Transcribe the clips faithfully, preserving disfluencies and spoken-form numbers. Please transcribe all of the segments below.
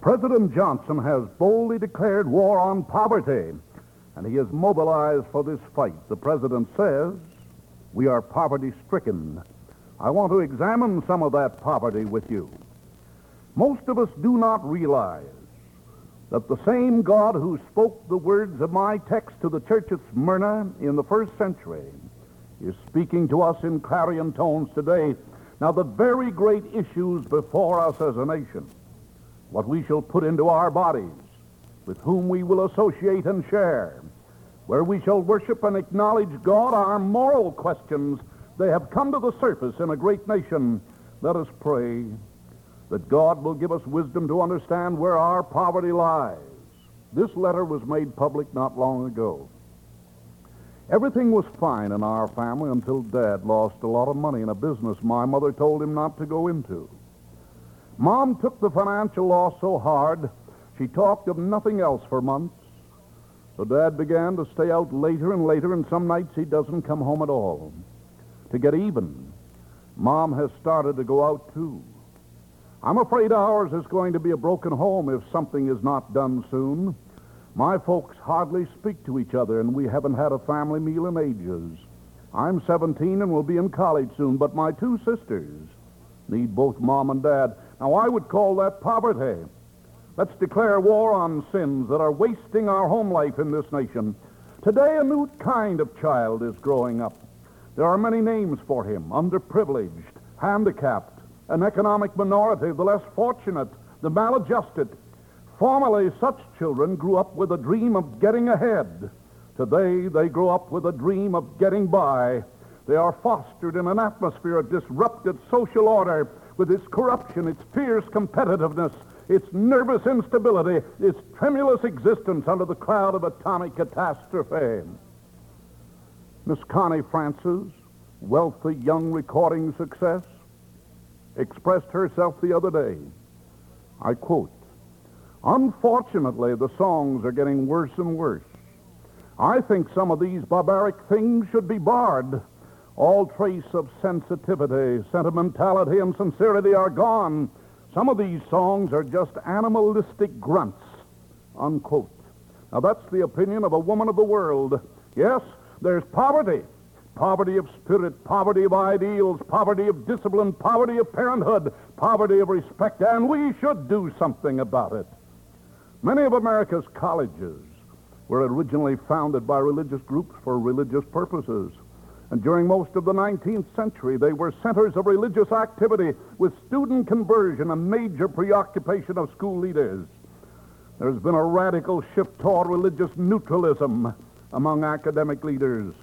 President Johnson has boldly declared war on poverty, and he is mobilized for this fight. The president says we are poverty-stricken. I want to examine some of that poverty with you. Most of us do not realize that the same God who spoke the words of my text to the church at Smyrna in the first century is speaking to us in clarion tones today. Now, the very great issues before us as a nation, what we shall put into our bodies, with whom we will associate and share, where we shall worship and acknowledge God, our moral questions, they have come to the surface in a great nation. Let us pray that God will give us wisdom to understand where our poverty lies. This letter was made public not long ago. Everything was fine in our family until Dad lost a lot of money in a business my mother told him not to go into. Mom took the financial loss so hard, she talked of nothing else for months. So Dad began to stay out later and later, and some nights he doesn't come home at all. To get even, Mom has started to go out too. I'm afraid ours is going to be a broken home if something is not done soon. My folks hardly speak to each other, and we haven't had a family meal in ages. I'm seventeen and will be in college soon, but my two sisters need both Mom and Dad. Now, I would call that poverty. Let's declare war on sins that are wasting our home life in this nation. Today, a new kind of child is growing up. There are many names for him: underprivileged, handicapped, an economic minority, the less fortunate, the maladjusted. Formerly, such children grew up with a dream of getting ahead. Today, they grow up with a dream of getting by. They are fostered in an atmosphere of disrupted social order with its corruption, its fierce competitiveness, its nervous instability, its tremulous existence under the cloud of atomic catastrophe. Miss Connie Francis, wealthy young recording success, expressed herself the other day. I quote, "Unfortunately, the songs are getting worse and worse. I think some of these barbaric things should be barred. All trace of sensitivity, sentimentality, and sincerity are gone. Some of these songs are just animalistic grunts." Unquote. Now, that's the opinion of a woman of the world. Yes, there's poverty. Poverty of spirit, poverty of ideals, poverty of discipline, poverty of parenthood, poverty of respect, and we should do something about it. Many of America's colleges were originally founded by religious groups for religious purposes. And during most of the nineteenth century, they were centers of religious activity with student conversion a major preoccupation of school leaders. There's been a radical shift toward religious neutralism among academic leaders.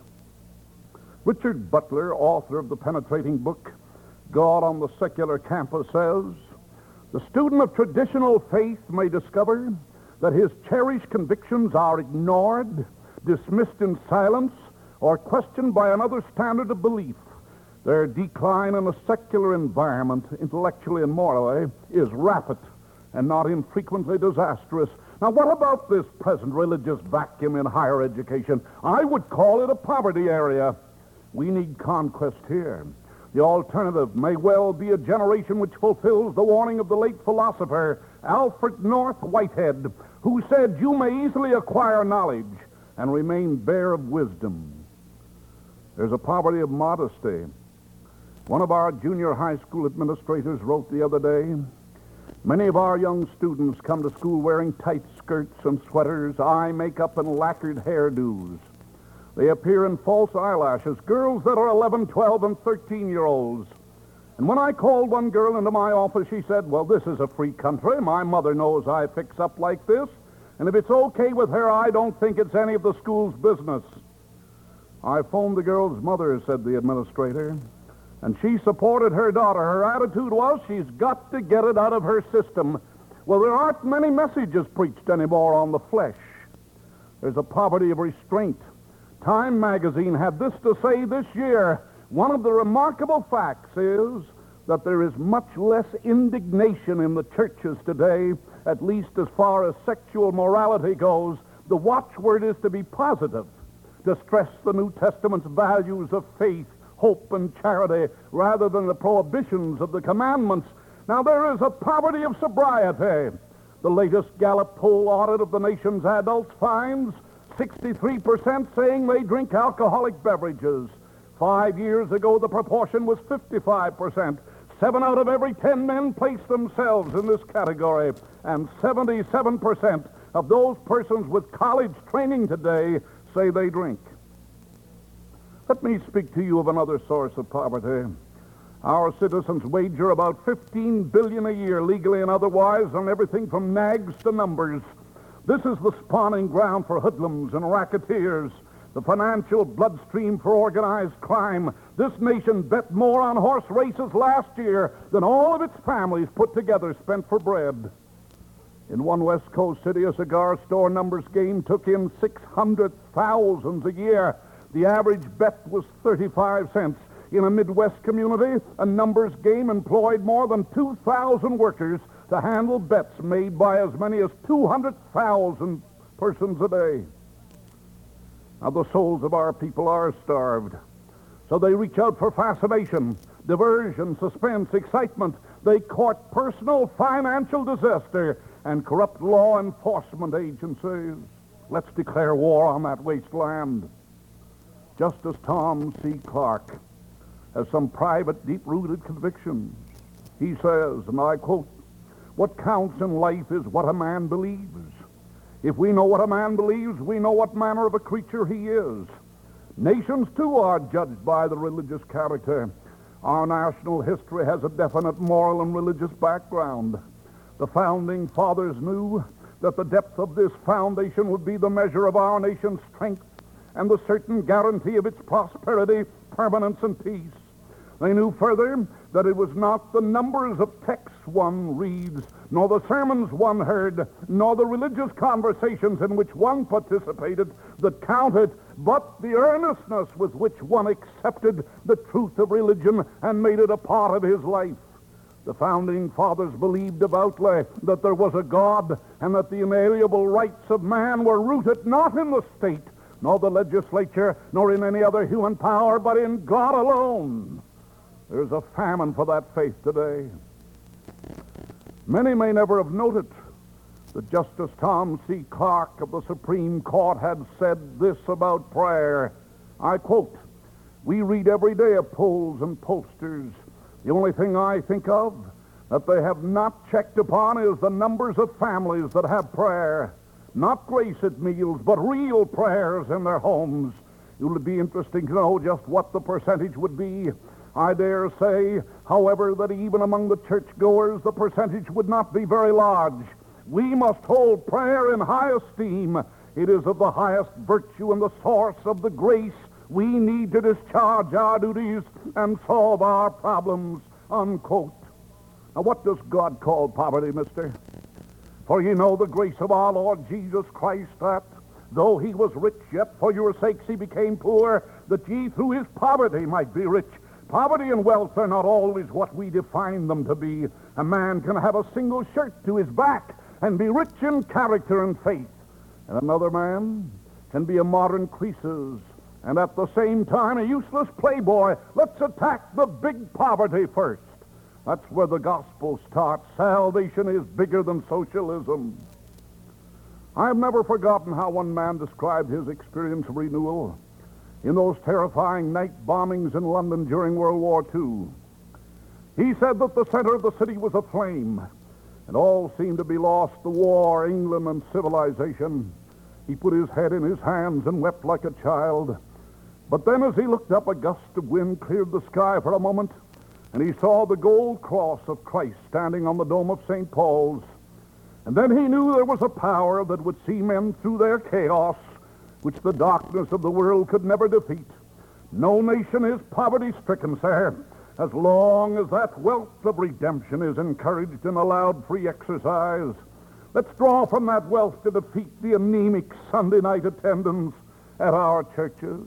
Richard Butler, author of the penetrating book, God on the Secular Campus, says, "The student of traditional faith may discover that his cherished convictions are ignored, dismissed in silence, or questioned by another standard of belief. Their decline in a secular environment, intellectually and morally, is rapid and not infrequently disastrous." Now, what about this present religious vacuum in higher education? I would call it a poverty area. We need conquest here. The alternative may well be a generation which fulfills the warning of the late philosopher Alfred North Whitehead, who said, "You may easily acquire knowledge and remain bare of wisdom." There's a poverty of modesty. One of our junior high school administrators wrote the other day, "Many of our young students come to school wearing tight skirts and sweaters, eye makeup, and lacquered hairdos. They appear in false eyelashes, girls that are eleven, twelve, and thirteen-year-olds. And when I called one girl into my office, she said, 'Well, this is a free country. My mother knows I fix up like this. And if it's okay with her, I don't think it's any of the school's business.' I phoned the girl's mother," said the administrator, "and she supported her daughter. Her attitude was she's got to get it out of her system." Well, there aren't many messages preached anymore on the flesh. There's a poverty of restraint. Time magazine had this to say this year: "One of the remarkable facts is that there is much less indignation in the churches today, at least as far as sexual morality goes. The watchword is to be positive, to stress the New Testament's values of faith, hope, and charity, rather than the prohibitions of the commandments." Now, there is a poverty of sobriety. The latest Gallup poll audit of the nation's adults finds sixty-three percent saying they drink alcoholic beverages. Five years ago, the proportion was fifty-five percent. Seven out of every ten men place themselves in this category, and seventy-seven percent of those persons with college training today say they drink. Let me speak to you of another source of poverty. Our citizens wager about fifteen billion dollars a year, legally and otherwise, on everything from nags to numbers. This is the spawning ground for hoodlums and racketeers, the financial bloodstream for organized crime. This nation bet more on horse races last year than all of its families put together spent for bread. In one West Coast city, a cigar store numbers game took in six hundred thousand dollars a year. The average bet was thirty-five cents. In a Midwest community, a numbers game employed more than two thousand workers to handle bets made by as many as two hundred thousand persons a day. Now, the souls of our people are starved, so they reach out for fascination, diversion, suspense, excitement. They court personal financial disaster and corrupt law enforcement agencies. Let's declare war on that wasteland. Justice Tom C. Clark has some private, deep-rooted convictions. He says, and I quote, "What counts in life is what a man believes. If we know what a man believes, we know what manner of a creature he is. Nations, too, are judged by the religious character. Our national history has a definite moral and religious background. The founding fathers knew that the depth of this foundation would be the measure of our nation's strength and the certain guarantee of its prosperity, permanence, and peace. They knew further that it was not the numbers of texts one reads, nor the sermons one heard, nor the religious conversations in which one participated that counted, but the earnestness with which one accepted the truth of religion and made it a part of his life. The founding fathers believed devoutly that there was a God and that the inalienable rights of man were rooted not in the state, nor the legislature, nor in any other human power, but in God alone. There's a famine for that faith today. Many may never have noted that Justice Tom C. Clark of the Supreme Court had said this about prayer. I quote, "We read every day of polls and posters. The only thing I think of that they have not checked upon is the numbers of families that have prayer. Not grace at meals, but real prayers in their homes. It would be interesting to know just what the percentage would be. I dare say, however, that even among the churchgoers, the percentage would not be very large. We must hold prayer in high esteem. It is of the highest virtue and the source of the grace we need to discharge our duties and solve our problems," unquote. Now, what does God call poverty, mister? "For ye know the grace of our Lord Jesus Christ, that, though he was rich, yet for your sakes he became poor, that ye through his poverty might be rich." Poverty and wealth are not always what we define them to be. A man can have a single shirt to his back and be rich in character and faith. And another man can be a modern Croesus and at the same time a useless playboy. Let's attack the big poverty first. That's where the gospel starts. Salvation is bigger than socialism. I have never forgotten how one man described his experience of renewal in those terrifying night bombings in London during World War Two. He said that the center of the city was aflame, and all seemed to be lost, the war, England, and civilization. He put his head in his hands and wept like a child. But then as he looked up, a gust of wind cleared the sky for a moment, and he saw the gold cross of Christ standing on the dome of Saint Paul's. And then he knew there was a power that would see men through their chaos, which the darkness of the world could never defeat. No nation is poverty-stricken, sir, as long as that wealth of redemption is encouraged and allowed free exercise. Let's draw from that wealth to defeat the anemic Sunday night attendance at our churches.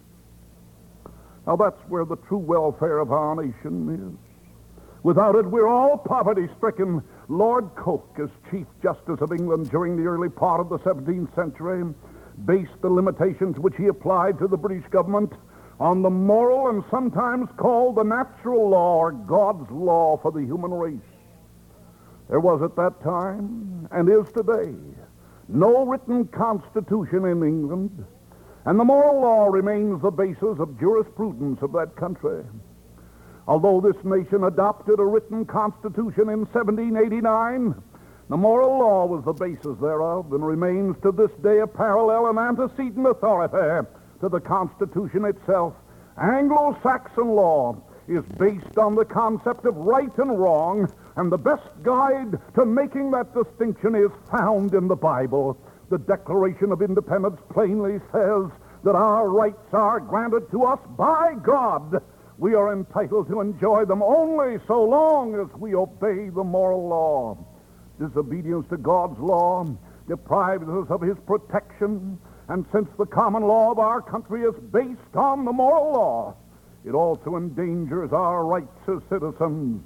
Now that's where the true welfare of our nation is. Without it, we're all poverty-stricken. Lord Coke, as Chief Justice of England during the early part of the seventeenth century, based the limitations which he applied to the British government on the moral and sometimes called the natural law, or God's law for the human race. There was at that time, and is today, no written constitution in England, and the moral law remains the basis of jurisprudence of that country. Although this nation adopted a written constitution in seventeen eighty-nine, the moral law was the basis thereof and remains to this day a parallel and antecedent authority to the Constitution itself. Anglo-Saxon law is based on the concept of right and wrong, and the best guide to making that distinction is found in the Bible. The Declaration of Independence plainly says that our rights are granted to us by God. We are entitled to enjoy them only so long as we obey the moral law. Disobedience to God's law deprives us of his protection, and since the common law of our country is based on the moral law, it also endangers our rights as citizens.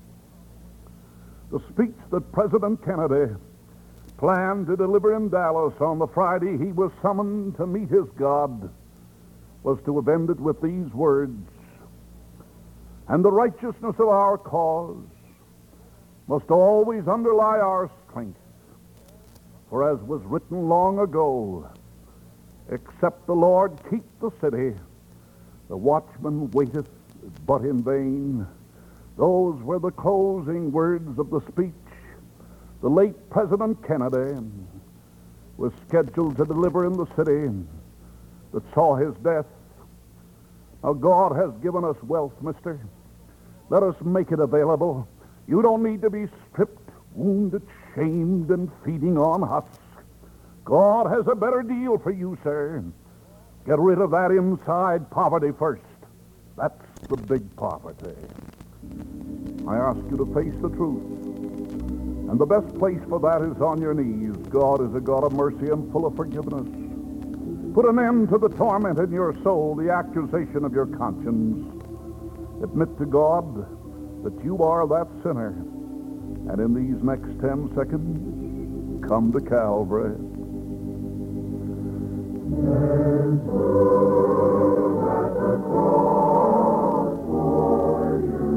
The speech that President Kennedy planned to deliver in Dallas on the Friday he was summoned to meet his God was to have ended with these words, "And the righteousness of our cause must always underlie our strength. For as was written long ago, except the Lord keep the city, the watchman waiteth but in vain." Those were the closing words of the speech the late President Kennedy was scheduled to deliver in the city that saw his death. Now, God has given us wealth, mister. Let us make it available. You don't need to be stripped, wounded, shamed, and feeding on husks. God has a better deal for you, sir. Get rid of that inside poverty first. That's the big poverty. I ask you to face the truth. And the best place for that is on your knees. God is a God of mercy and full of forgiveness. Put an end to the torment in your soul, the accusation of your conscience. Admit to God that you are that sinner. And in these next ten seconds, come to Calvary. There's room at the cross for you.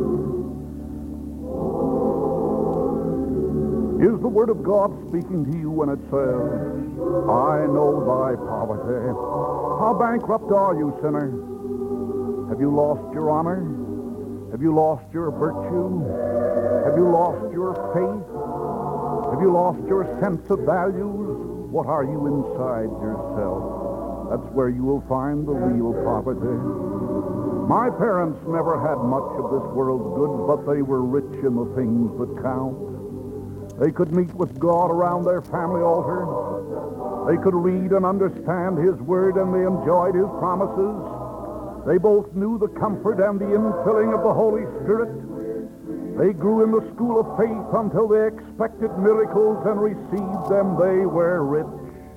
Is the Word of God speaking to you when it says, "I know thy poverty"? How bankrupt are you, sinner? Have you lost your honor? Have you lost your virtue? Have you lost your faith? Have you lost your sense of values? What are you inside yourself? That's where you will find the real poverty. My parents never had much of this world's goods, but they were rich in the things that count. They could meet with God around their family altar. They could read and understand his word, and they enjoyed his promises. They both knew the comfort and the infilling of the Holy Spirit. They grew in the school of faith until they expected miracles and received them. They were rich.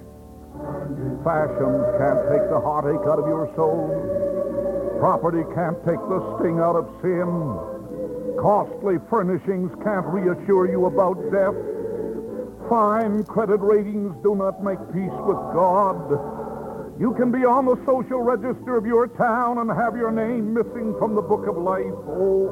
Fashions can't take the heartache out of your soul. Property can't take the sting out of sin. Costly furnishings can't reassure you about death. Fine credit ratings do not make peace with God. You can be on the social register of your town and have your name missing from the book of life. Oh,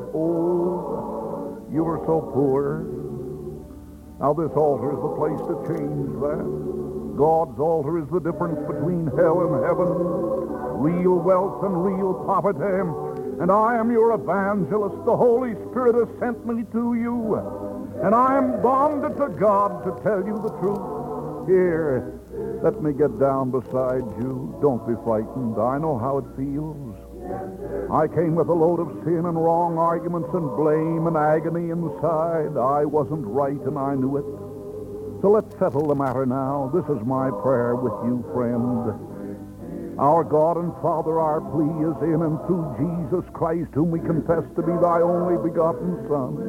oh, you were so poor. Now this altar is the place to change that. God's altar is the difference between hell and heaven, real wealth and real poverty. And I am your evangelist. The Holy Spirit has sent me to you. And I am bonded to God to tell you the truth. Here, let me get down beside you. Don't be frightened. I know how it feels. I came with a load of sin and wrong arguments and blame and agony inside. I wasn't right, and I knew it. So let's settle the matter now. This is my prayer with you, friend. Our God and Father, our plea is in and through Jesus Christ, whom we confess to be thy only begotten Son.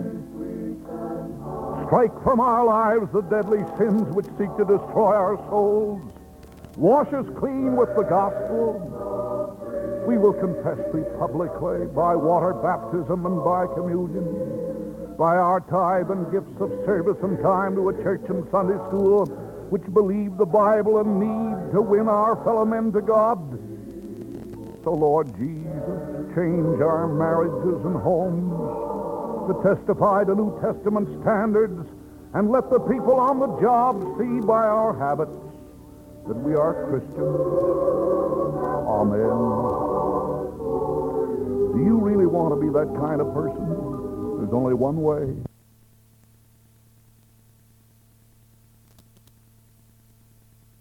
Strike from our lives the deadly sins which seek to destroy our souls. Wash us clean with the gospel. We will confess thee publicly by water baptism and by communion, by our tithe and gifts of service and time to a church and Sunday school, which believe the Bible and need to win our fellow men to God. So, Lord Jesus, change our marriages and homes. to testify to New Testament standards, and let the people on the job see by our habits that we are Christians. Amen. Do you really want to be that kind of person? There's only one way.